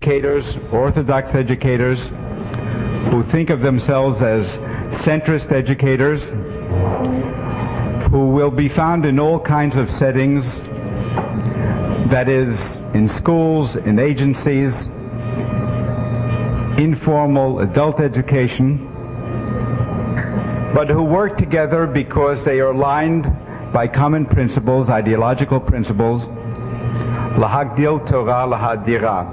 educators, Orthodox educators, who think of themselves as centrist educators, who will be found in all kinds of settings, that is, in schools, in agencies, informal adult education, but who work together because they are aligned by common principles, ideological principles, lahagdil Torah lahadira.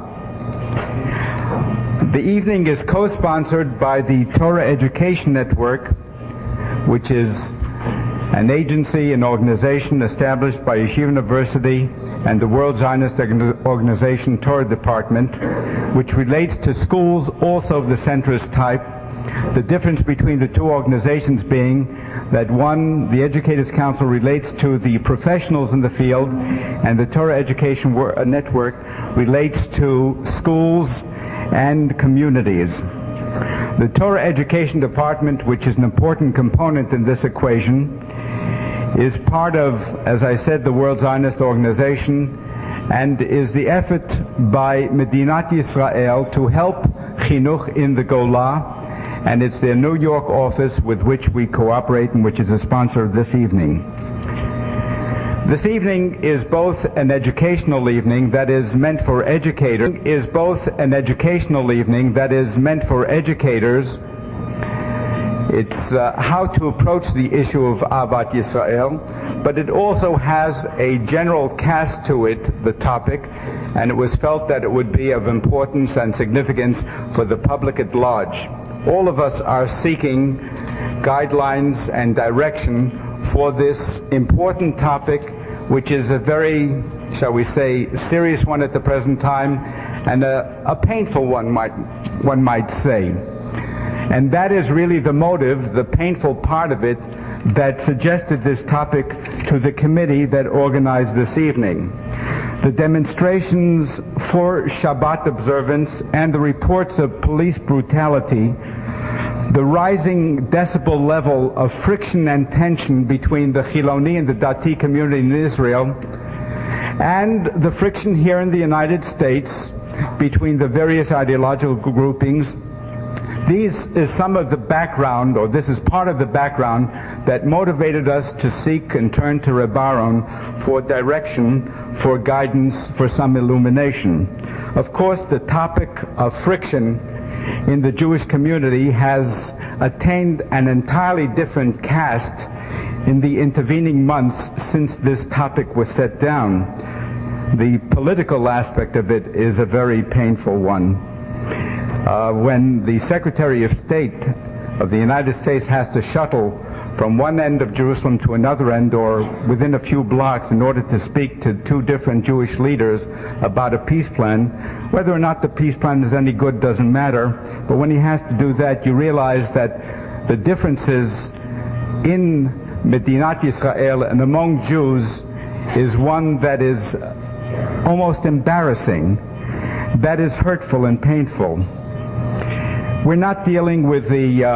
The evening is co-sponsored by the Torah Education Network, which is an agency, an organization established by Yeshiva University and the World Zionist Organization Torah Department, which relates to schools also of the centrist type. The difference between the two organizations being that one, the Educators Council, relates to the professionals in the field, and the Torah Education Network relates to schools and communities. The Torah Education Department, which is an important component in this equation, is part of, as I said, the World Zionist Organization, and is the effort by Medinat Yisrael to help Chinuch in the Gola, and it's their New York office with which we cooperate and which is a sponsor of this evening. This evening is both an educational evening that is meant for educators, It's how to approach the issue of Ahavat Yisrael, but it also has a general cast to it, the topic, and it was felt that it would be of importance and significance for the public at large. All of us are seeking guidelines and direction for this important topic, which is a very, shall we say, serious one at the present time, and a painful one might say. And that is really the motive, the painful part of it, that suggested this topic to the committee that organized this evening. The demonstrations for Shabbat observance and the reports of police brutality, the rising decibel level of friction and tension between the Chiloni and the Dati community in Israel, and the friction here in the United States between the various ideological groupings. This is some of the background, or this is part of the background, that motivated us to seek and turn to Reb Aaron for direction, for guidance, for some illumination. Of course, the topic of friction in the Jewish community has attained an entirely different cast in the intervening months since this topic was set down. The political aspect of it is a very painful one. When the Secretary of State of the United States has to shuttle from one end of Jerusalem to another end, or within a few blocks, in order to speak to two different Jewish leaders about a peace plan, whether or not the peace plan is any good doesn't matter, but when he has to do that, you realize that the differences in Medinat Yisrael and among Jews is one that is almost embarrassing, that is hurtful and painful. We're not dealing with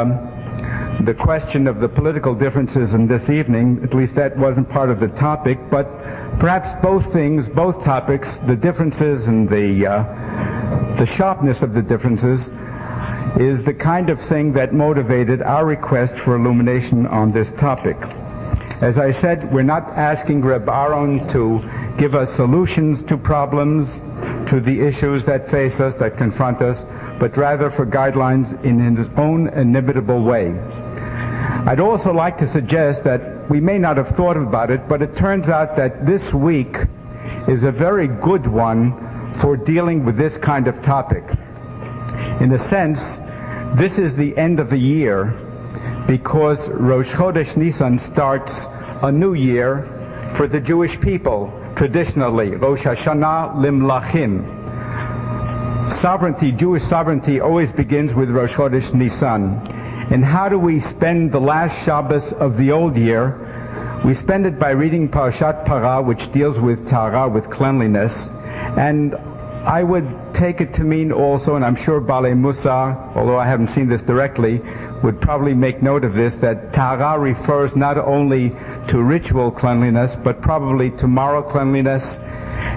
the question of the political differences in this evening, at least that wasn't part of the topic, but perhaps both things, both topics, the differences and the sharpness of the differences, is the kind of thing that motivated our request for illumination on this topic. As I said, we're not asking Reb Aaron to give us solutions to problems, to the issues that face us, that confront us, but rather for guidelines in his own inimitable way. I'd also like to suggest that we may not have thought about it, but it turns out that this week is a very good one for dealing with this kind of topic. In a sense, this is the end of the year because Rosh Chodesh Nisan starts a new year for the Jewish people, traditionally, Rosh Hashanah Limlachim. Sovereignty, Jewish sovereignty, always begins with Rosh Chodesh Nisan. And how do we spend the last Shabbos of the old year? We spend it by reading Parashat Parah, which deals with Tahara, with cleanliness. And I would take it to mean also, and I'm sure Balei Musa, although I haven't seen this directly, would probably make note of this, that Tahara refers not only to ritual cleanliness, but probably to moral cleanliness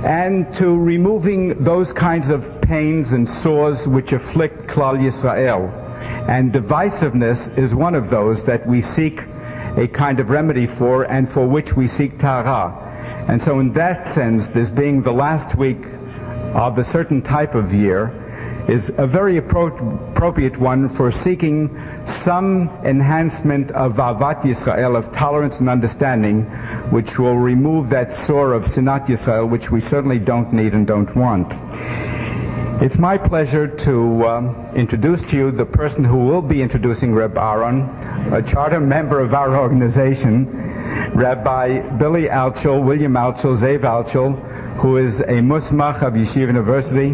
and to removing those kinds of pains and sores which afflict Klal Yisrael. And divisiveness is one of those that we seek a kind of remedy for, and for which we seek Tahara. And so in that sense, this being the last week of a certain type of year is a very appropriate one for seeking some enhancement of Ahavat Yisrael, of tolerance and understanding, which will remove that sore of Sinat Yisrael, which we certainly don't need and don't want. It's my pleasure to introduce to you the person who will be introducing Reb Aaron, a charter member of our organization, Rabbi Billy Altschul, William Altschul, Zev Altschul, who is a Musmach of Yeshiva University.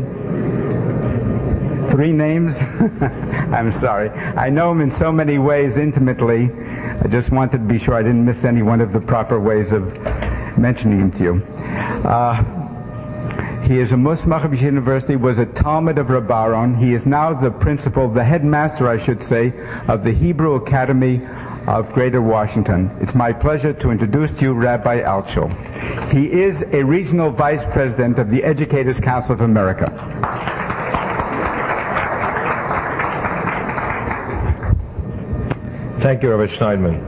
3 names? I'm sorry. I know him in so many ways intimately. I just wanted to be sure I didn't miss any one of the proper ways of mentioning him to you. He is a Musmach of Yeshiva University, was a Talmud of Reb Aaron. He is now the principal, the headmaster, I should say, of the Hebrew Academy of Greater Washington. It's my pleasure to introduce to you Rabbi Altschul. He is a regional vice president of the Educators Council of America. Thank you, Rabbi Schneidman.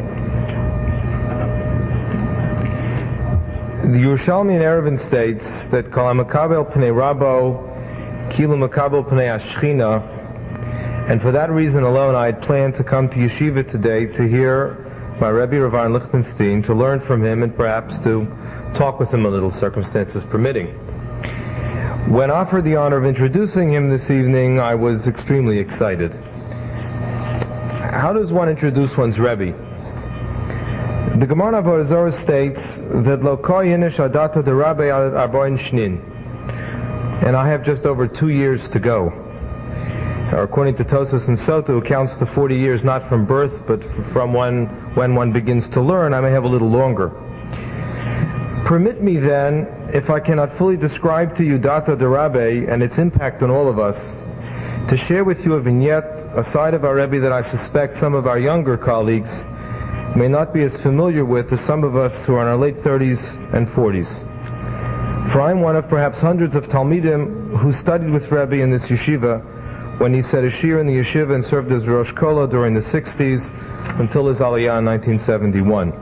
The Yerushalmi in Eruvin states that Kol HaMakabel Pnei Rabo Kilu Makabel Pnei Ashchina, and for that reason alone I had planned to come to Yeshiva today to hear my Rebbe Rav Aaron Lichtenstein, to learn from him and perhaps to talk with him a little, circumstances permitting. When offered the honor of introducing him this evening, I was extremely excited. How does one introduce one's Rebbe? The Gemara of Avodah Zarah states that Lo ko yinish adata de Rabbi Arbain Shnin, and I have just over 2 years to go. According to Tosfos and Sota, who counts to 40 years not from birth but from when one begins to learn, I may have a little longer. Permit me then, if I cannot fully describe to you Data de Rabbi and its impact on all of us, to share with you a vignette, a side of our Rebbe that I suspect some of our younger colleagues may not be as familiar with as some of us who are in our late 30s and 40s. For I am one of perhaps hundreds of Talmidim who studied with Rebbe in this yeshiva when he said a shir in the yeshiva and served as Rosh Kola during the 60s until his Aliyah in 1971.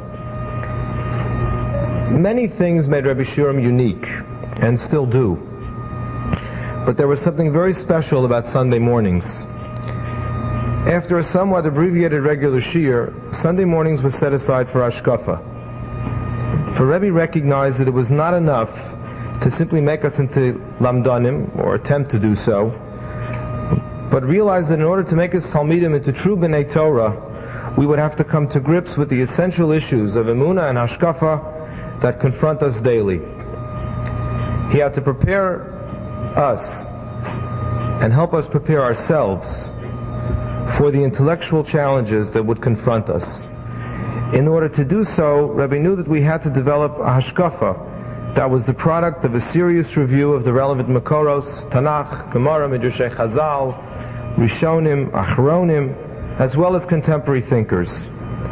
Many things made Rebbe Shurem unique, and still do. But there was something very special about Sunday mornings. After a somewhat abbreviated regular shir, Sunday mornings were set aside for Hashkafa. For Rebbe recognized that it was not enough to simply make us into Lamdanim, or attempt to do so, but realized that in order to make us Talmidim into true B'nai Torah, we would have to come to grips with the essential issues of Emunah and Hashkafa that confront us daily. He had to prepare us and help us prepare ourselves for the intellectual challenges that would confront us. In order to do so, Rebbe knew that we had to develop a hashkafa that was the product of a serious review of the relevant Makoros, Tanakh, Gemara, Midrashei Chazal, Rishonim, Achronim, as well as contemporary thinkers.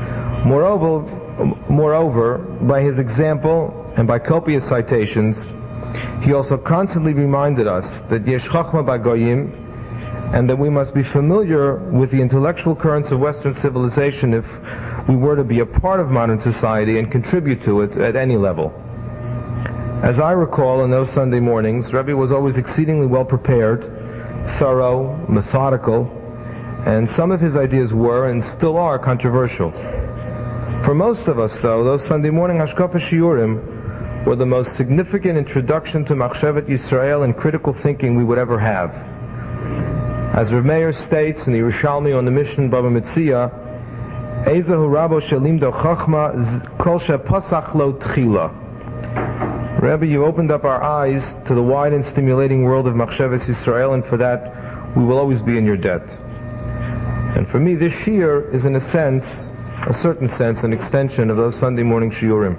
Moreover, by his example and by copious citations, he also constantly reminded us that Yesh Chachma Bagoyim, and that we must be familiar with the intellectual currents of Western civilization if we were to be a part of modern society and contribute to it at any level. As I recall, in those Sunday mornings, Rebbe was always exceedingly well prepared, thorough, methodical, and some of his ideas were and still are controversial. For most of us, though, those Sunday morning Hashkafa Shiurim were the most significant introduction to Machshevet Yisrael and critical thinking we would ever have. As Rav Meir states in the Yerushalmi on the Mishnah Baba Metzia, Ezahu Rabo Shalimdo Chachma Kol Shepasach Lo Tchila. Rebbe, you opened up our eyes to the wide and stimulating world of Machsheves Yisrael, and for that we will always be in your debt. And for me, this shiur is in a certain sense, an extension of those Sunday morning shiurim.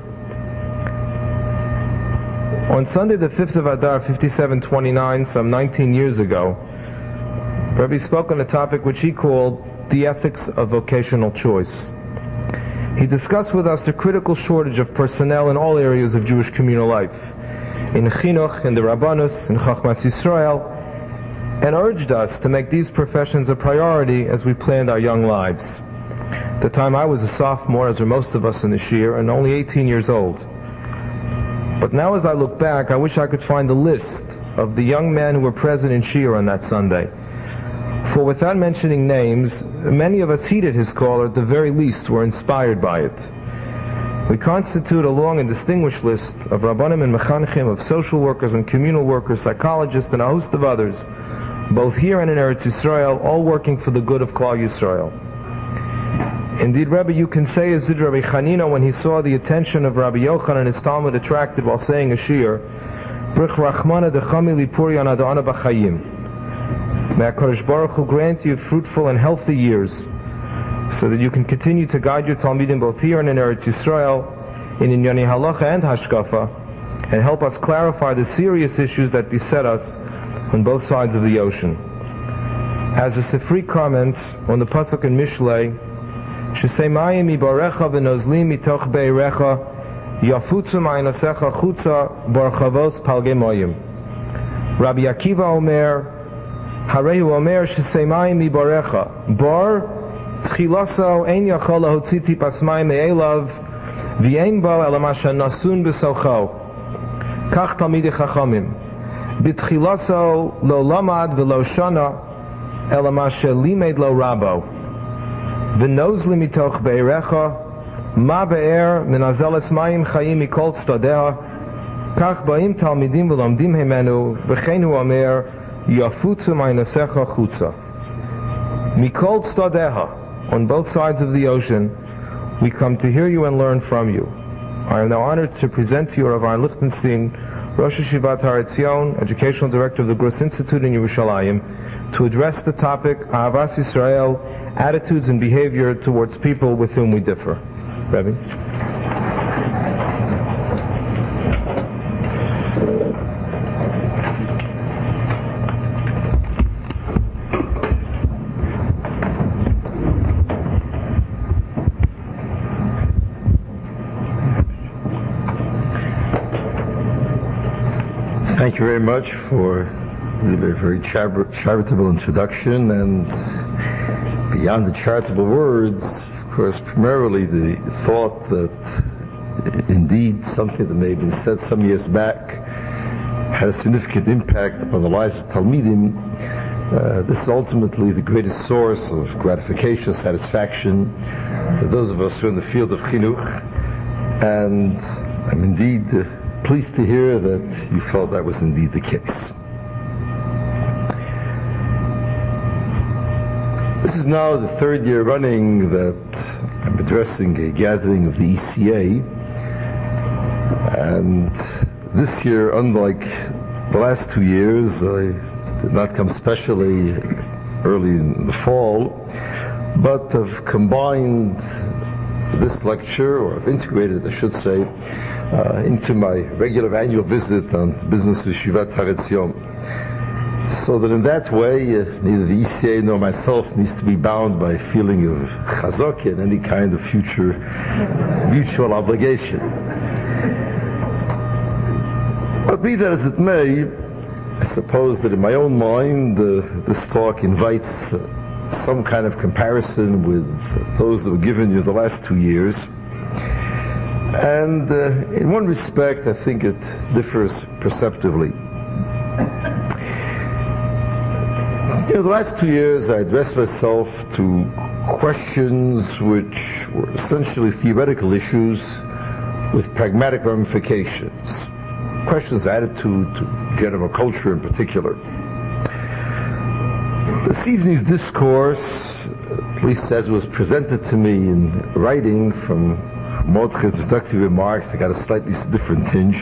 On Sunday the 5th of Adar, 5729, some 19 years ago, Rebbe spoke on a topic which he called the ethics of vocational choice. He discussed with us the critical shortage of personnel in all areas of Jewish communal life, in Chinuch, in the Rabbanus, in Chachmas Yisrael, and urged us to make these professions a priority as we planned our young lives. At the time I was a sophomore, as were most of us in the Shir, and only 18 years old. But now as I look back, I wish I could find a list of the young men who were present in Shir on that Sunday. For without mentioning names, many of us heeded his call, or at the very least were inspired by it. We constitute a long and distinguished list of Rabbanim and Mechanchim, of social workers and communal workers, psychologists, and a host of others, both here and in Eretz Yisrael, all working for the good of Klal Yisrael. Indeed, Rebbe, you can say as did Rabbi Chanina when he saw the attention of Rabbi Yochanan and his Talmud attracted while saying a shir, Brich Rachmana Dechami Lipuri Anadana B'Chayim. May HaKadosh Baruch Hu grant you fruitful and healthy years, so that you can continue to guide your Talmidim both here and in Eretz Yisrael, in Inyani Halacha and Hashkafa, and help us clarify the serious issues that beset us on both sides of the ocean. As the Sifri comments on the Pasuk in Mishlei, Shesemayim ibarecha v'nozlim mitoch beirecha yafutzu ma'inosecha chutza barchavos palge moyim. Rabbi Akiva Omer, Harehu Omer Shesemayim ibarecha bar tchilaso ein yachol lahotzi tipas mayim me'elav v'ein bo elamasha nasun b'socho kach talmidei chachamim b'tchilaso lo lamad v'lo shana elamasha limed lo rabo v'nozli mitoch be'erecha ma be'er min azeles mayim chayim mikol tztadeha kach ba'im talmidim v'lomdim hemenu v'chein hu omer yafutzu ma'inasecha chutza. Mikol tztadeha, on both sides of the ocean, we come to hear you and learn from you. I am now honored to present to you Rav Aaron Lichtenstein, Rosh Yeshivat Har Etzion, Educational Director of the Grus Institute in Yerushalayim, to address the topic Ahavas Yisrael, attitudes and behavior towards people with whom we differ. Rebbe. Thank you very much for a very charitable introduction, and beyond the charitable words, of course, primarily the thought that indeed something that may have been said some years back had a significant impact upon the lives of Talmidim. This is ultimately the greatest source of gratification, satisfaction to those of us who are in the field of chinuch, and I'm indeed pleased to hear that you felt that was indeed the case. This is now the third year running that I'm addressing a gathering of the ECA, and this year, unlike the last 2 years, I did not come specially early in the fall, but have combined this lecture, or I've integrated, I should say, into my regular annual visit on business of Yeshivat Har Etzion. So that in that way, neither the ECA nor myself needs to be bound by a feeling of chazak and any kind of future mutual obligation. But be that as it may, I suppose that in my own mind, this talk invites some kind of comparison with those that were given you the last 2 years. And in one respect, I think it differs perceptively. The last 2 years, I addressed myself to questions which were essentially theoretical issues with pragmatic ramifications. Questions of attitude to general culture in particular. This evening's discourse, at least as it was presented to me in writing from Mordechai's introductory remarks, I got a slightly different tinge.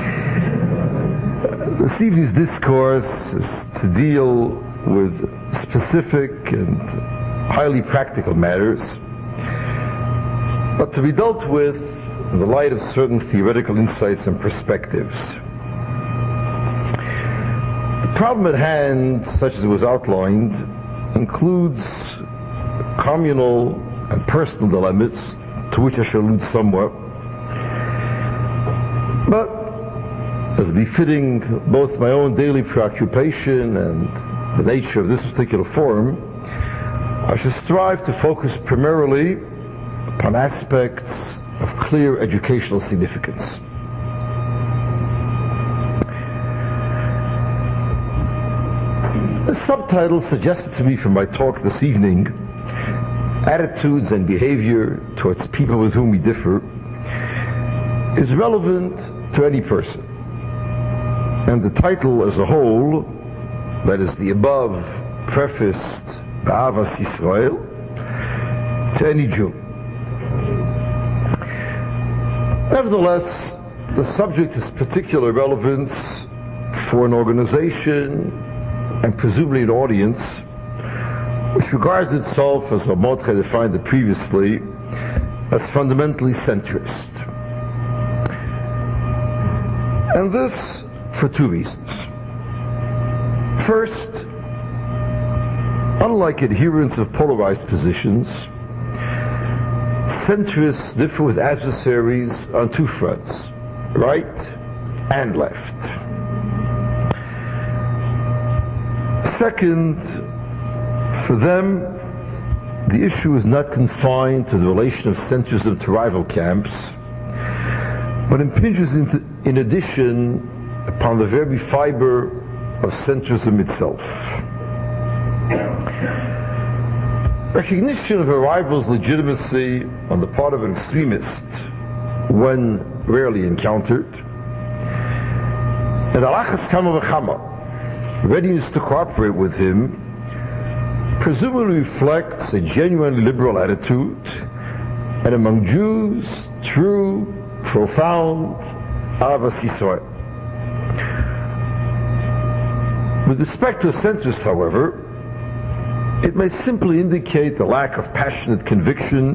This evening's discourse is to deal with specific and highly practical matters, but to be dealt with in the light of certain theoretical insights and perspectives. The problem at hand, such as it was outlined, includes communal and personal dilemmas, to which I shall allude somewhat. But as befitting both my own daily preoccupation and the nature of this particular forum, I should strive to focus primarily upon aspects of clear educational significance. The subtitle suggested to me for my talk this evening, Attitudes and Behavior Towards People with Whom We Differ, is relevant to any person. And the title as a whole, that is the above prefaced Ba'avas Yisrael, to any Jew. Nevertheless, the subject has particular relevance for an organization and presumably an audience which regards itself, as Mordechai defined it previously, as fundamentally centrist. And this for two reasons. First, unlike adherents of polarized positions, centrists differ with adversaries on two fronts, right and left. Second, for them, the issue is not confined to the relation of centrism to rival camps, but impinges in addition upon the very fiber of centrism itself. Recognition of a rival's legitimacy on the part of an extremist, when rarely encountered, and alachas kama v'chama, readiness to cooperate with him, presumably reflects a genuinely liberal attitude, and among Jews, true, profound Avas Yisrael. With respect to a centrist, however, it may simply indicate the lack of passionate conviction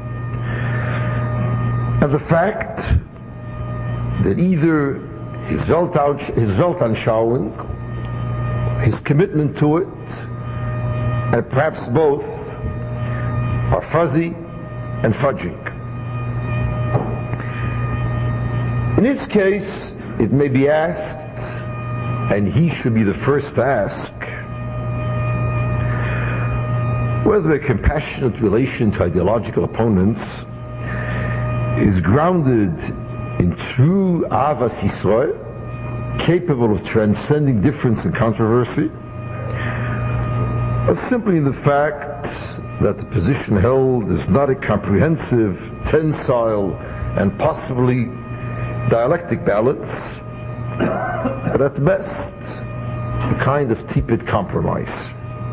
and the fact that either his Weltanschauung, his commitment to it, and perhaps both, are fuzzy and fudging. In his case, it may be asked, and he should be the first to ask, whether a compassionate relation to ideological opponents is grounded in true Avas Yisrael, capable of transcending difference and controversy, or simply in the fact that the position held is not a comprehensive, tensile, and possibly dialectic balance, but at best, a kind of tepid compromise.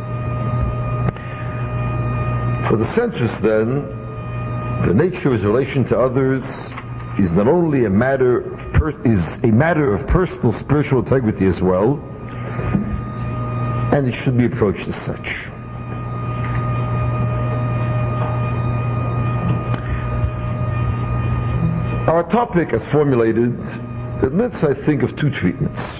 For the centrist, then, the nature of his relation to others is not only a matter of personal spiritual integrity as well, and it should be approached as such. Our topic, as formulated, admits, I think, of two treatments.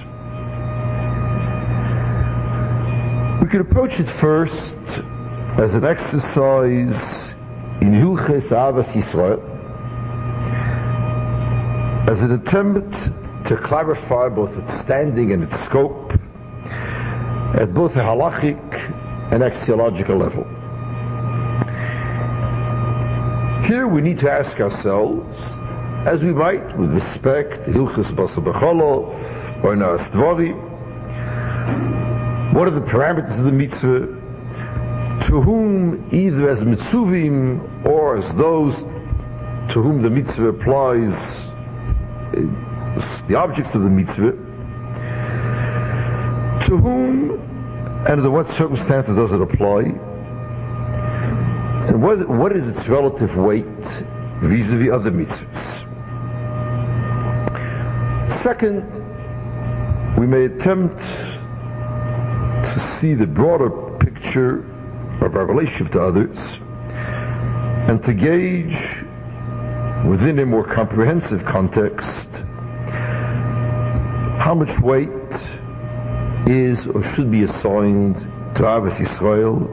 We could approach it first as an exercise in Hilches Avas Yisrael, as an attempt to clarify both its standing and its scope at both a halachic and axiological level. Here we need to ask ourselves, as we might with respect to Hilchos Basar B'Cholov or Naas Dvarim, what are the parameters of the mitzvah, to whom, either as mitzuvim or as those to whom the mitzvah applies, the objects of the mitzvah, to whom and under what circumstances does it apply, and what is its relative weight vis-a-vis other mitzvahs. Second, we may attempt to see the broader picture of our relationship to others and to gauge within a more comprehensive context how much weight is or should be assigned to Avas Yisrael,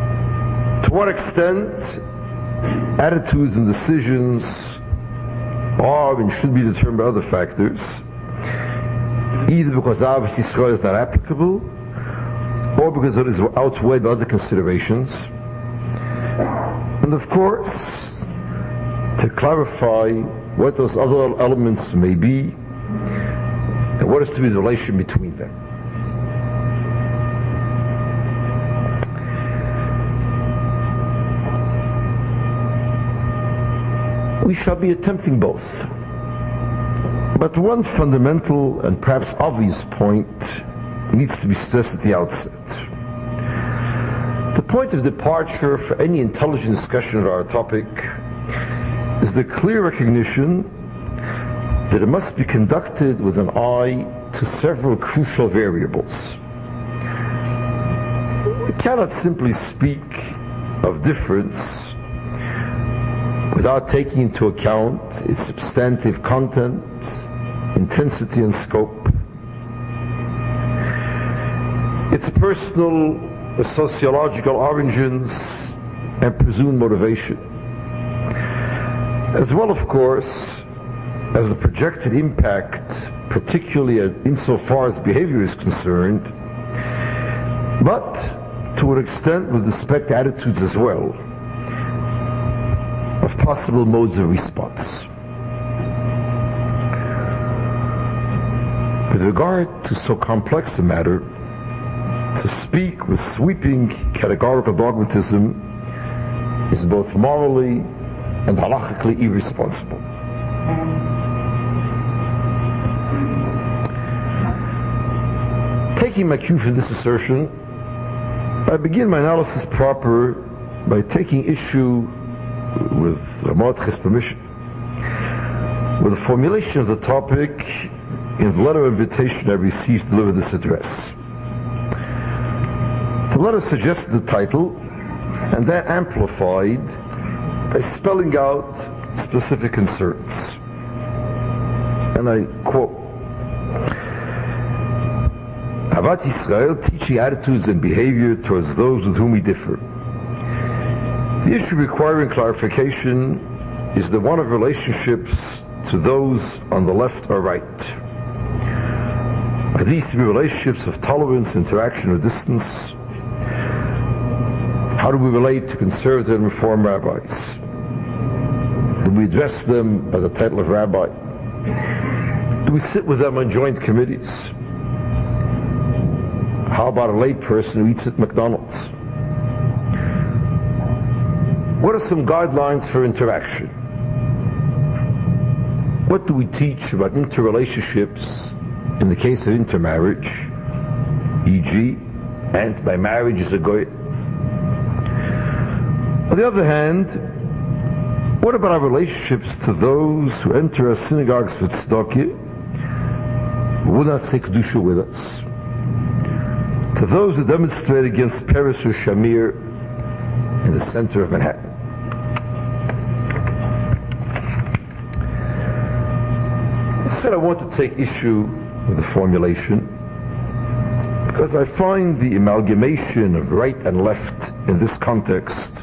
to what extent attitudes and decisions are and should be determined by other factors, either because Ahavas Yisrael is not applicable, or because it is outweighed by other considerations. And of course, to clarify what those other elements may be, and what is to be the relation between them. We shall be attempting both. But one fundamental and perhaps obvious point needs to be stressed at the outset. The point of departure for any intelligent discussion of our topic is the clear recognition that it must be conducted with an eye to several crucial variables. We cannot simply speak of difference without taking into account its substantive content, intensity and scope, its personal or sociological origins and presumed motivation, as well, of course, as the projected impact, particularly insofar as behavior is concerned, but to an extent with respect to attitudes as well, of possible modes of response. With regard to so complex a matter, to speak with sweeping categorical dogmatism is both morally and halakhically irresponsible. Taking my cue from this assertion, I begin my analysis proper by taking issue, with Ramotchi's permission, with the formulation of the topic in the letter of invitation I received to deliver this address. The letter suggested the title and then amplified by spelling out specific concerns. And I quote, Ahavat Yisrael, teaching attitudes and behavior towards those with whom we differ. The issue requiring clarification is the one of relationships to those on the left or right. Are these to be relationships of tolerance, interaction, or distance? How do we relate to conservative and reform rabbis? Do we address them by the title of rabbi? Do we sit with them on joint committees? How about a lay person who eats at McDonald's? What are some guidelines for interaction? What do we teach about interrelationships in the case of intermarriage, e.g., and by marriage is a goy? On the other hand, what about our relationships to those who enter our synagogues for tzedakah, but would not say kedusha with us? To those who demonstrate against Paris or Shamir in the center of Manhattan? Instead, I want to take issue with the formulation because I find the amalgamation of right and left in this context,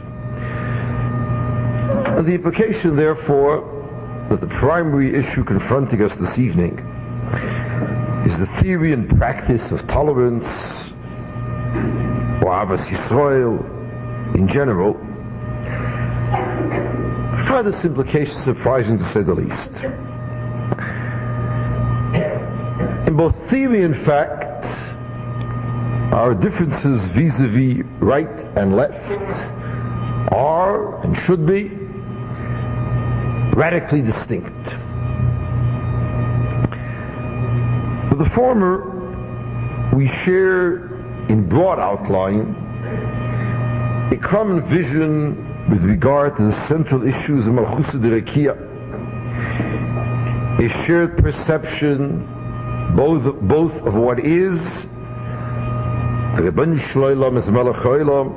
and the implication, therefore, that the primary issue confronting us this evening is the theory and practice of tolerance, or Ahavas Yisrael in general. I find this implication surprising to say the least. In both theory and fact, our differences vis-a-vis right and left are and should be radically distinct. With the former, we share in broad outline a common vision with regard to the central issues of Malchusa Derekia, a shared perception both of what is the Rebbeinu Shloim as Melech Haolam,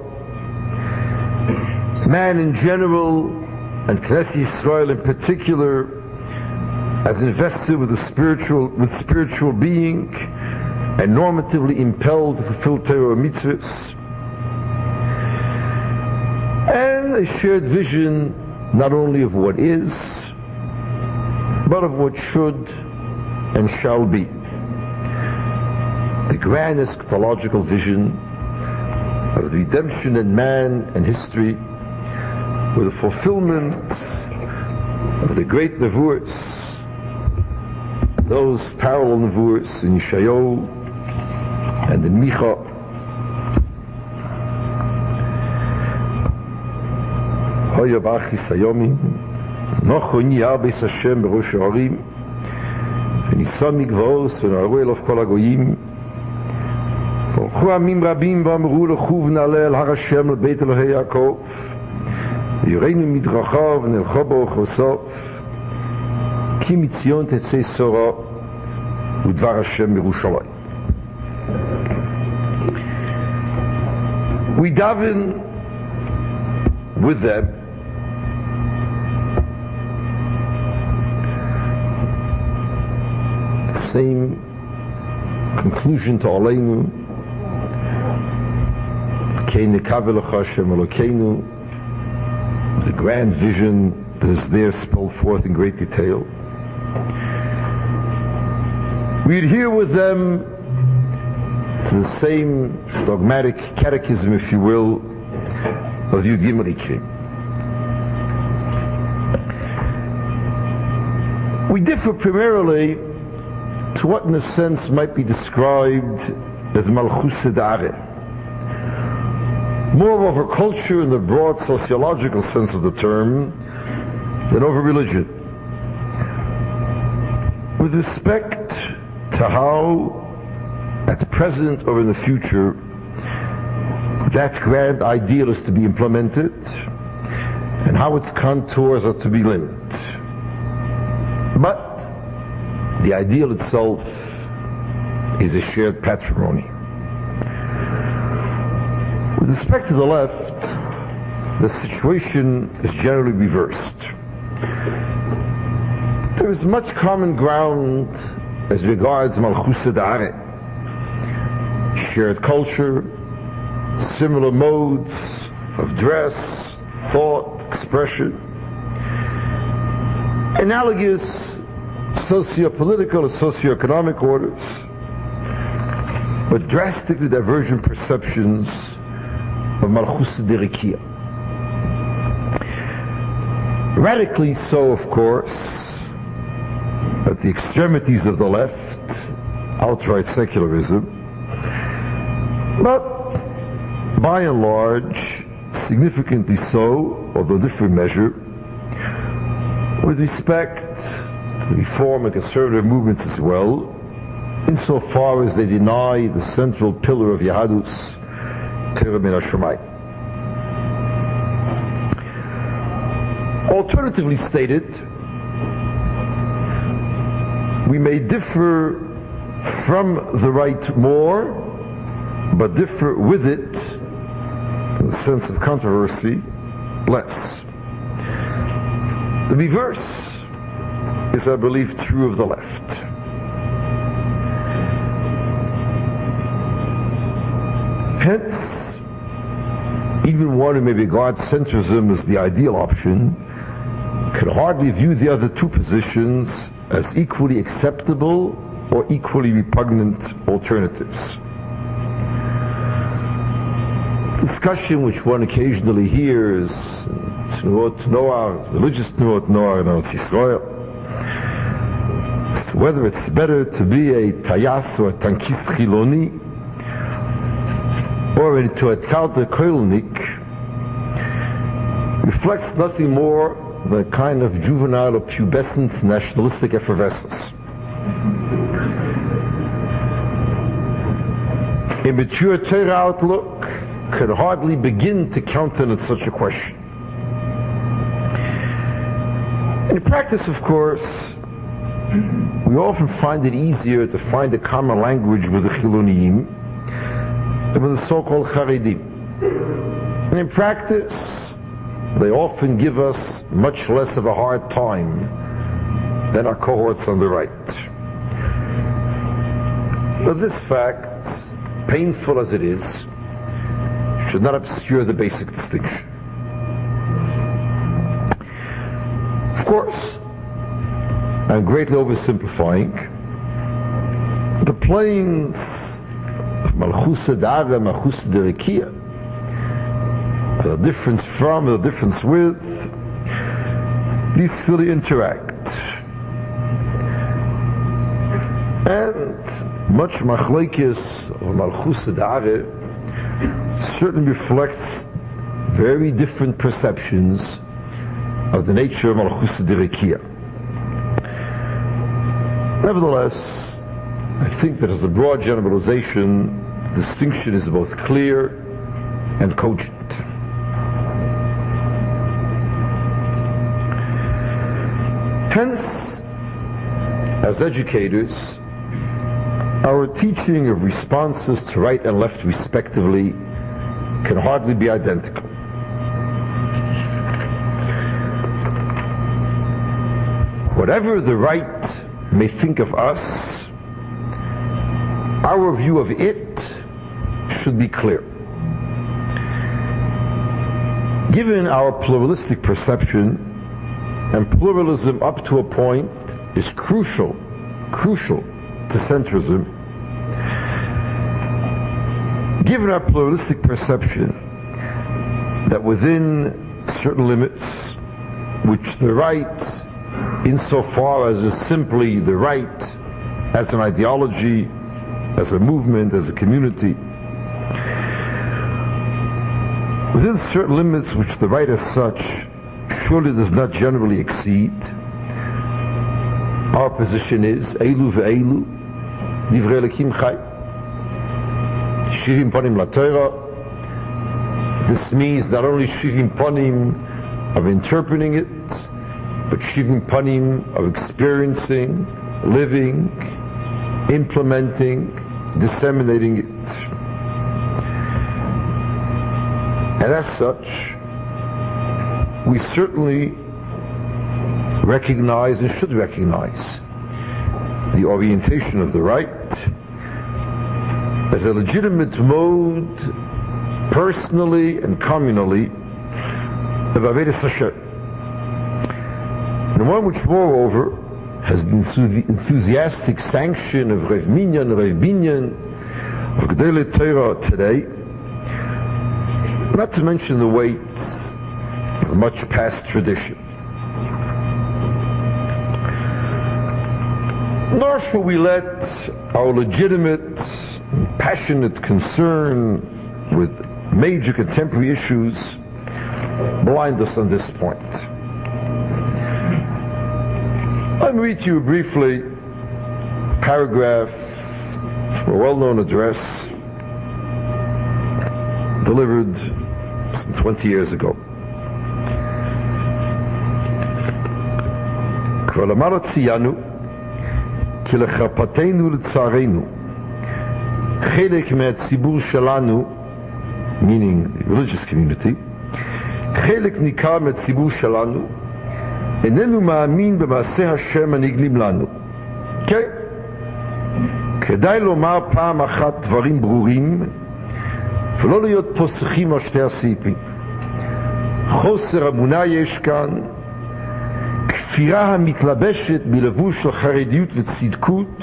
man in general, and Knesset Yisrael in particular, as invested with spiritual being and normatively impelled to fulfill Torah mitzvahs, and a shared vision not only of what is, but of what should and shall be. The grand eschatological vision of the redemption in man and history, with the fulfillment of the great nevuos, those parallel nevuos in Yeshayahu and in Micha. Hoya b'achis hayomi, nocho niyah beis Hashem b'rosh ha'arim, v'nisa migvaos v'na'aru elov kol hagoyim, v'olchu amim rabim v'amru lechu v'na'aleh el har Hashem l'beit Elohei Yaakov, v'yireinu midrachav v'nelcho b'orchosov, ki mitzion tetzei sora u'dvar Hashem b'Yerushalayim. We daven with them the same conclusion to Aleinu, Kei nekavel lecha Hashem Elokeinu, the grand vision that is there spelled forth in great detail. We adhere with them to the same dogmatic catechism, if you will, of Yud Gimel Ikrim. We differ primarily to what in a sense might be described as Malchus Da'areh, more over culture in the broad sociological sense of the term than over religion, with respect to how at present or in the future that grand ideal is to be implemented and how its contours are to be limit. But the ideal itself is a shared patrimony. With respect to the left, the situation is generally reversed. There is much common ground as regards Malchus Da'areh, shared culture, similar modes of dress, thought, expression, analogous socio-political and socio-economic orders, but drastically divergent perceptions of Malchus Derikia. Radically so, of course, at the extremities of the left, outright secularism, but by and large, significantly so, although different measure, with respect to the reform and conservative movements as well, insofar as they deny the central pillar of Yahadus, Torah min Hashamayim. Alternatively stated, we may differ from the right more, but differ with it, in the sense of controversy, less. The reverse is, I believe, true of the left. Hence, even one who may regard centrism as the ideal option can hardly view the other two positions as equally acceptable or equally repugnant alternatives. Discussion which one occasionally hears, Tnuot Noar, religious Tnuot Noar in Eretz Yisrael, as to whether it's better to be a Tayas or a Tankist Chiloni, or into a Tkalter Koilnik, reflects nothing more than a kind of juvenile or pubescent nationalistic effervescence. A mature Torah outlook could hardly begin to countenance such a question. In practice, of course, we often find it easier to find a common language with the Chiloniim than with the so-called Charedim. And in practice, they often give us much less of a hard time than our cohorts on the right. But this fact, painful as it is, should not obscure the basic distinction. Of course, I'm greatly oversimplifying. The planes of Malchus Da'ara and Malchus Derekia, the difference from, the difference with, these still interact. And much Machlekes of Malchus Da'ara certainly reflects very different perceptions of the nature of Malchus Derekia. Nevertheless, I think that as a broad generalization, the distinction is both clear and cogent. Hence, as educators, our teaching of responses to right and left respectively can hardly be identical. Whatever the right may think of us, our view of it should be clear. Given our pluralistic perception, and pluralism up to a point is crucial to centrism, given our pluralistic perception that within certain limits, which the right, insofar as is simply the right as an ideology, as a movement, as a community, within certain limits which the right as such surely does not generally exceed, our position is Eilu ve'eilu divrei Elokim chai, shivim panim laTorah. This means not only shivim panim of interpreting it, but shivim panim of experiencing, living, implementing, disseminating it. And as such, we certainly recognize and should recognize the orientation of the right as a legitimate mode, personally and communally, of Avodas Hashem, and one which moreover has the enthusiastic sanction of Rav Minyan, Rav Binyan, of Gedolei Torah today, not to mention the weight of much past tradition. Nor shall we let our legitimate, passionate concern with major contemporary issues blind us on this point. Let me read to you briefly a paragraph from a well-known address delivered some 20 years ago. כבר למעלה ציינו כי לחרפתנו ולצערנו חלק מהציבור שלנו, meaning the religious community, חלק ניכר מהציבור שלנו איננו מאמין במעשה השם הנגלים לנו. כן, כדאי לומר פעם אחת דברים ברורים ולא להיות פוסחים על שתי הסעיפים. חוסר אמונה יש כאן, כפירה המתלבשת בלבוש של חרדיות וצדקות,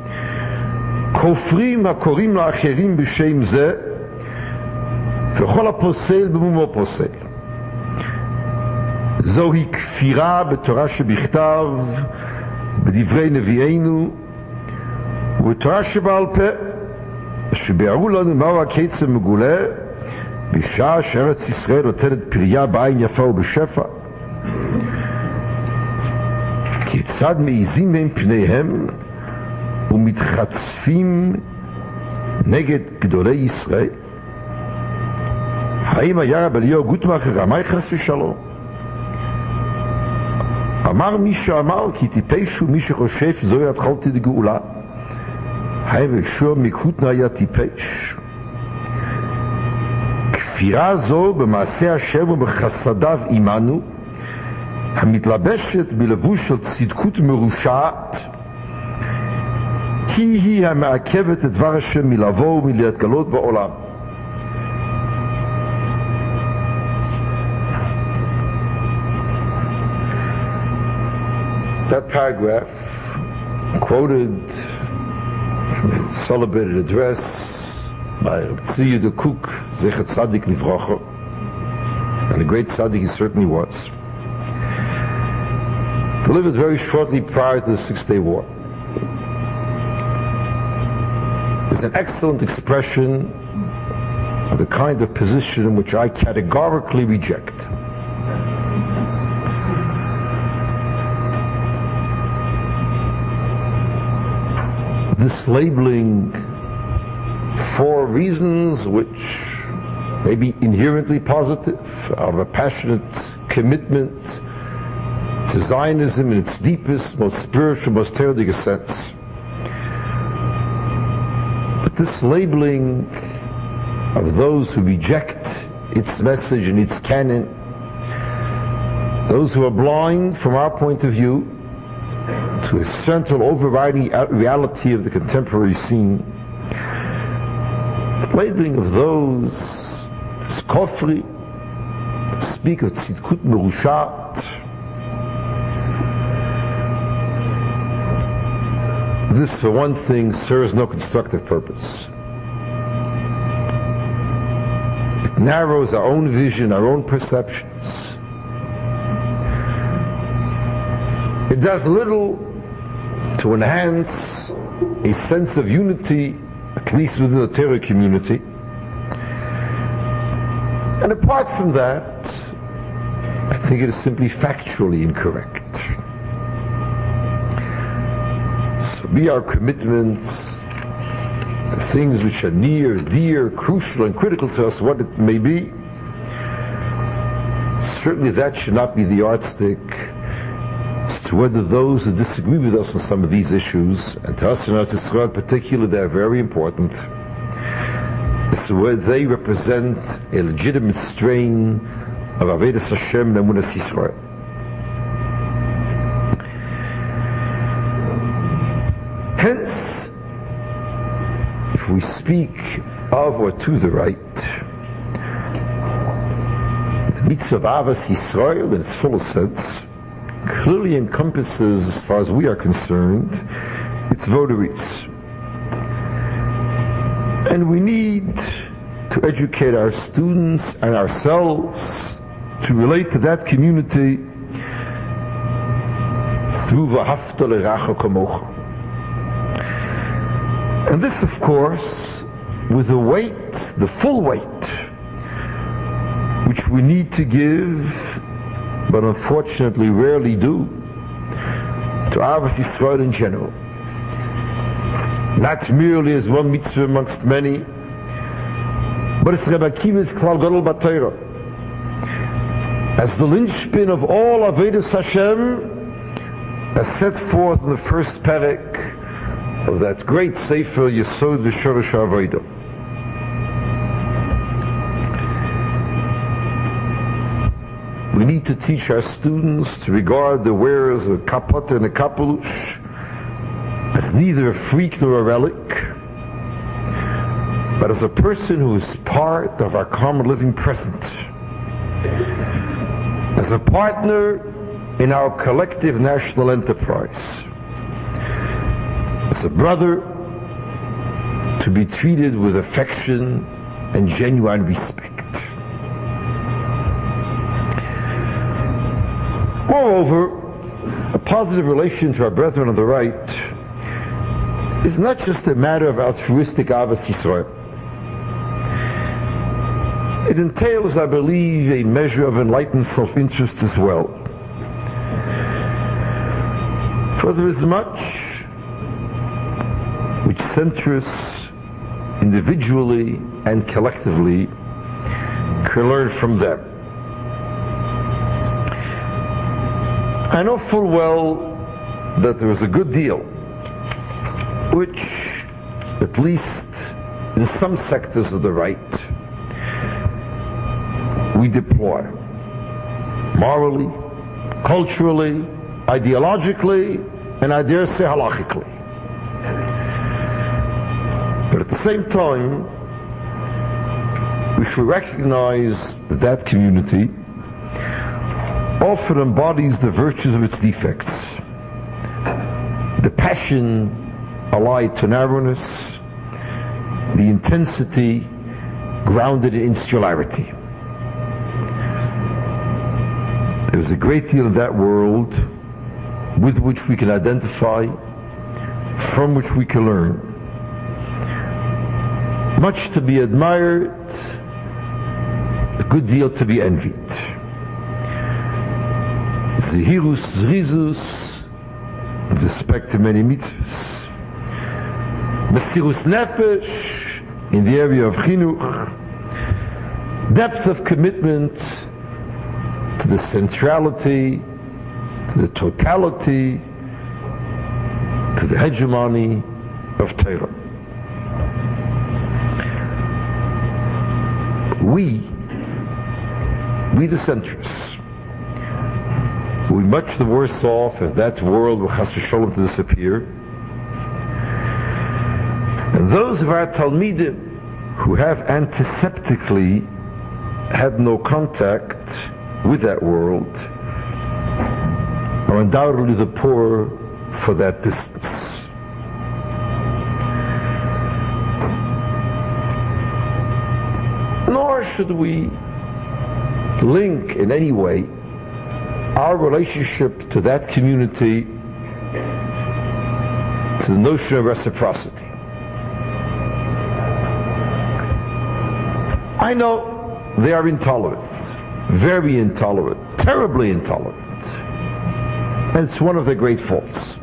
כופרים הקוראים לאחרים בשם זה, וכל הפוסל במומו פוסל. זוהי כפירה בתורה שבכתב, בדברי נביאינו, ובתורה שבעל פה, שביארו לנו מהו הקץ המגולה, בשעה שארץ ישראל נותנת פריה בעין יפה ובשפע. כיצד מעיזים מהם פניהם ומתחצפים נגד גדולי ישראל? האם היה רב אליהו גוטמכר רמאי חס ושלום? אמר מי שאמר כי טיפש הוא מי שחושב שזוהי התחלתי לגאולה. האם ישוע מקהותנה היה טיפש? כפירה זו במעשה השם ובחסדיו עמנו, המתלבשת בלבוש של צדקות מרושעת, היא המעכבת את דבר השם מלבוא ומלהתגלות בעולם. That paragraph quoted from a celebrated address by Tzvi Yehuda Kook, Zecher Tzadik Livrocha, and a great tzaddik he certainly was, delivered very shortly prior to the Six-Day War. Is an excellent expression of the kind of position which I categorically reject. This labeling for reasons which may be inherently positive, out of a passionate commitment to Zionism in its deepest, most spiritual, most theoretic sense. But this labeling of those who reject its message and its canon, those who are blind from our point of view to a central overriding reality of the contemporary scene, the labeling of those as kofri, to speak of tzidkut merushat, this, for one thing, serves no constructive purpose. It narrows our own vision, our own perceptions. It does little to enhance a sense of unity, at least within the Torah community. And apart from that, I think it is simply factually incorrect. So be our commitment to things which are near, dear, crucial, and critical to us, what it may be. Certainly that should not be the yardstick as to whether those who disagree with us on some of these issues, and to us in Eretz Yisrael in particular, they are very important, as to whether they represent a legitimate strain of Avodas Hashem and Emunas Yisrael. Hence, if we speak of or to the right, the mitzvah of Avas Yisrael in its fullest sense clearly encompasses, as far as we are concerned, its votaries. And we need to educate our students and ourselves to relate to that community through V'ahavta l'reacha kamocha. And this, of course, with the weight, the full weight, which we need to give, but unfortunately rarely do, to Avos Yisrael in general. Not merely as one mitzvah amongst many, but as Rebbe Akiva's Klal Gadol B'Torah, as the linchpin of all Avodas Hashem, as set forth in the first perek of that great Sefer Yesod V'Shorosh HaAvodah. We need to teach our students to regard the wearers of a kapot and a kapelush as neither a freak nor a relic, but as a person who is part of our common living present, as a partner in our collective national enterprise, as a brother to be treated with affection and genuine respect. Moreover, a positive relation to our brethren on the right is not just a matter of altruistic Avos Yisrael. It entails, I believe, a measure of enlightened self-interest as well. For there is much which centrists, individually and collectively, can learn from them. I know full well that there is a good deal which, at least in some sectors of the right, we deplore. Morally, culturally, ideologically, and I dare say halachically. But at the same time, we should recognize that that community often embodies the virtues of its defects. passion allied to narrowness, the intensity grounded in insularity. There's a great deal of that world with which we can identify, from which we can learn. Much to be admired, a good deal to be envied. Zehirus, zrizus, with respect to many mitzvahs. Mesirus nefesh, in the area of chinuch. Depth of commitment to the centrality, to the totality, to the hegemony of Torah. We the centrists, we're much the worse off if that world will chas v'sholom to disappear. And those of our Talmidim who have antiseptically had no contact with that world are undoubtedly the poorer for that distance. Nor should we link in any way our relationship to that community to the notion of reciprocity. I know they are intolerant, very intolerant, terribly intolerant. And it's one of their great faults.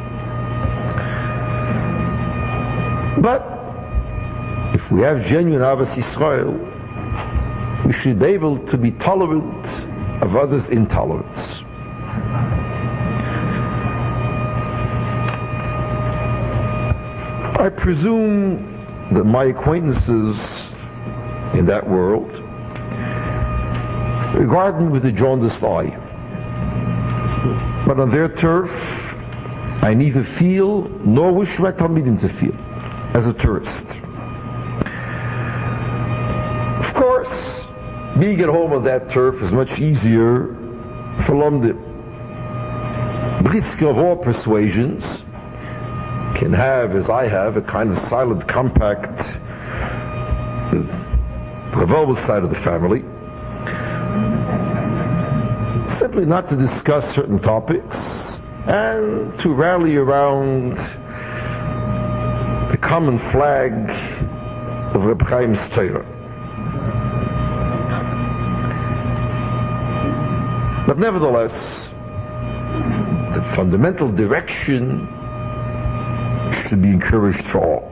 But if we have genuine Ahavas Yisrael, we should be able to be tolerant of others' intolerance. I presume that my acquaintances in that world regard me with a jaundiced eye. But on their turf, I neither feel nor wish my Talmidim to feel as a tourist. Of course, being at home on that turf is much easier for Lomdim. Brisker of all persuasions can have, as I have, a kind of silent compact with the Volvo side of the family, simply not to discuss certain topics and to rally around the common flag of Reb Chaim's Torah. But nevertheless, the fundamental direction should be encouraged for all.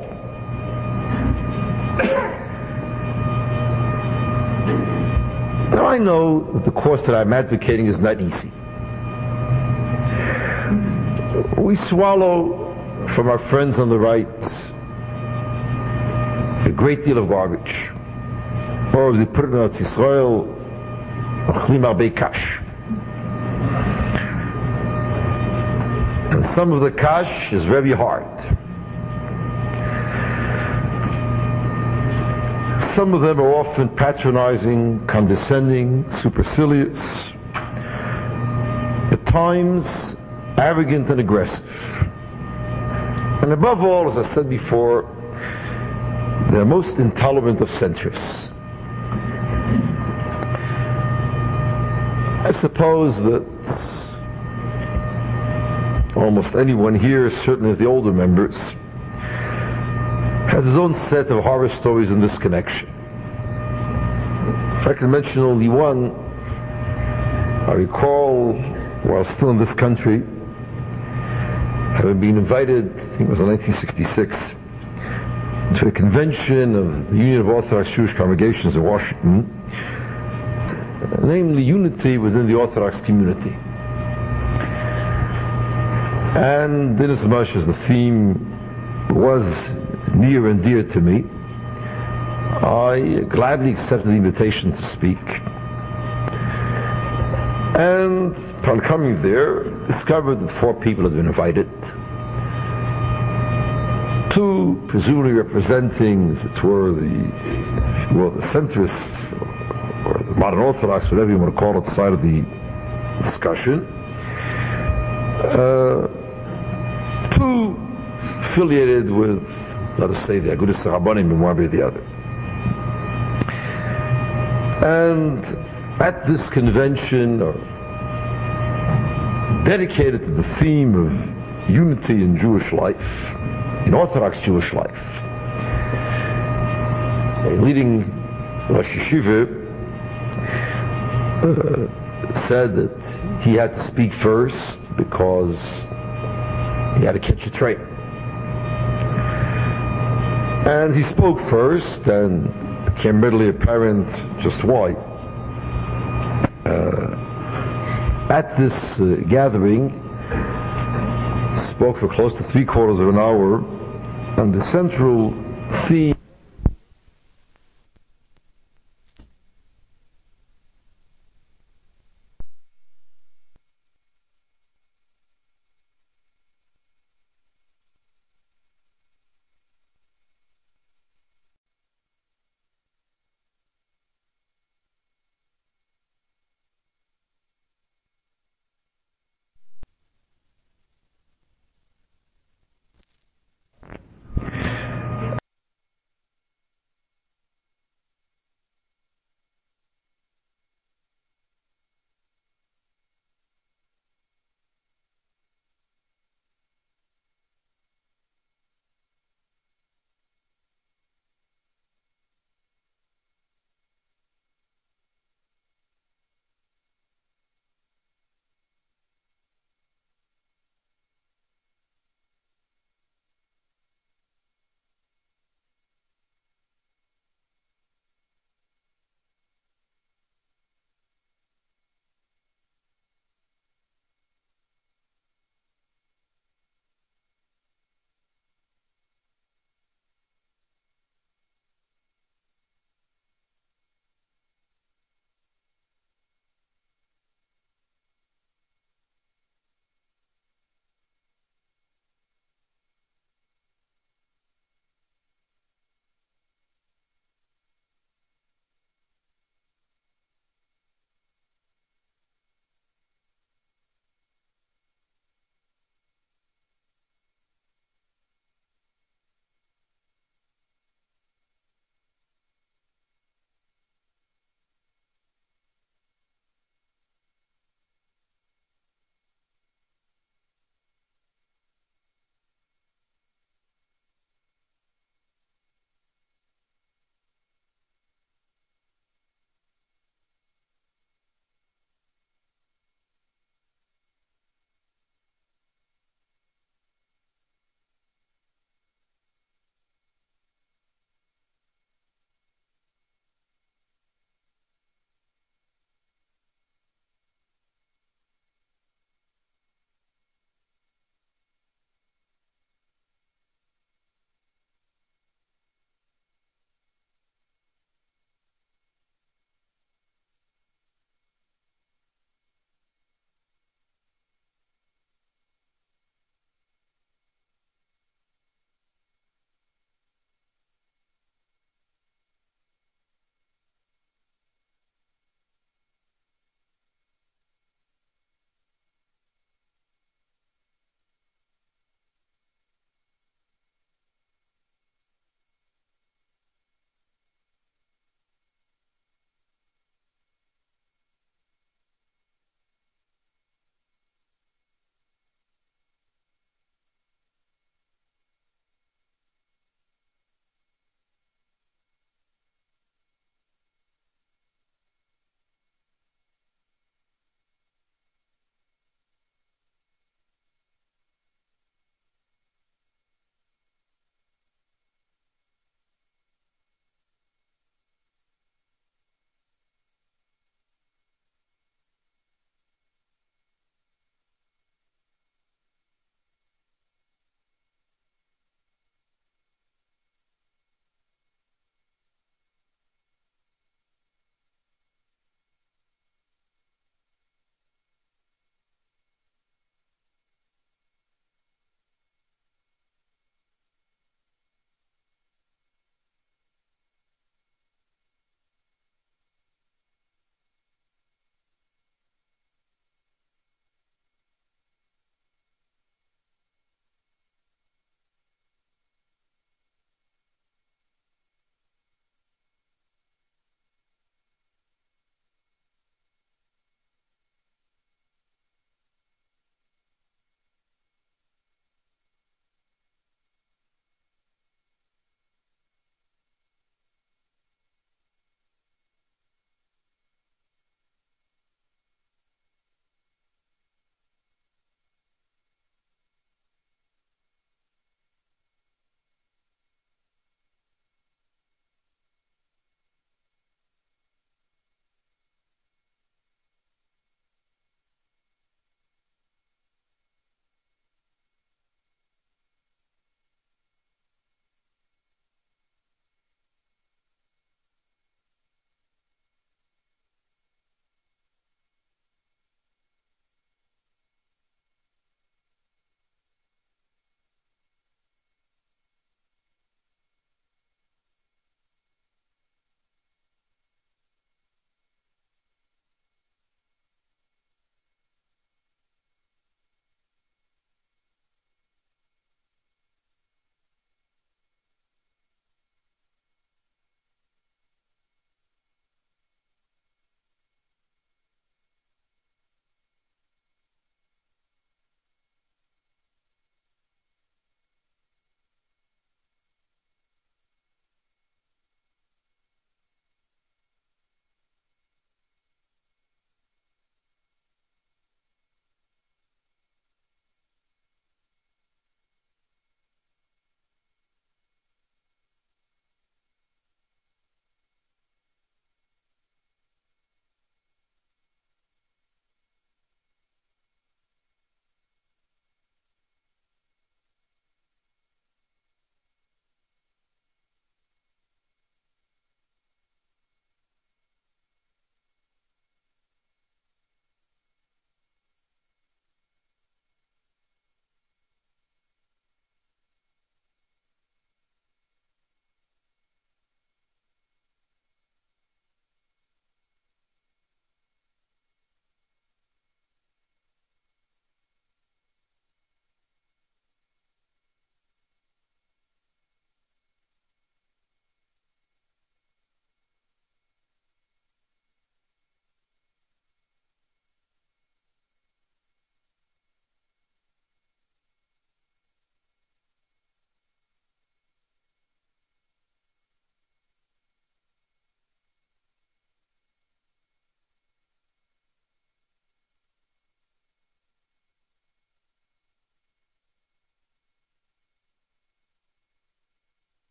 Now I know that the course that I'm advocating is not easy. We swallow from our friends on the right a great deal of garbage. Or as they put it in Eretz Yisrael, ochlim arbei kash. And some of the kash is very hard. Some of them are often patronizing, condescending, supercilious, at times arrogant and aggressive. And above all, as I said before, they're most intolerant of centrists. I suppose that almost anyone here, certainly of the older members, has his own set of horror stories in this connection. If I can mention only one, I recall, while still in this country, having been invited, I think it was in 1966, to a convention of the Union of Orthodox Jewish Congregations in Washington, namely unity within the Orthodox community. And inasmuch as the theme was near and dear to me, I gladly accepted the invitation to speak. And upon coming there, discovered that 4 people had been invited. 2 presumably representing, as it were, the centrist, or the modern Orthodox, whatever you want to call it, side of the discussion. 2 two affiliated with, let us say, the Agudas Rabbanim in one way or the other. And at this convention, dedicated to the theme of unity in Jewish life, in Orthodox Jewish life, a leading Rosh Yeshiva said that he had to speak first because he had to catch a train. And he spoke first, and became readily apparent just why. At this gathering, spoke for close to 3/4 of an hour, and the central theme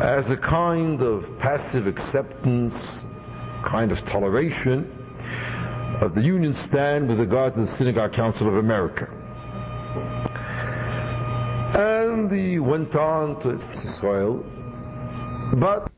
as a kind of passive acceptance, kind of toleration of the Union's stand with regard to the Synagogue Council of America. And he went on to Israel, but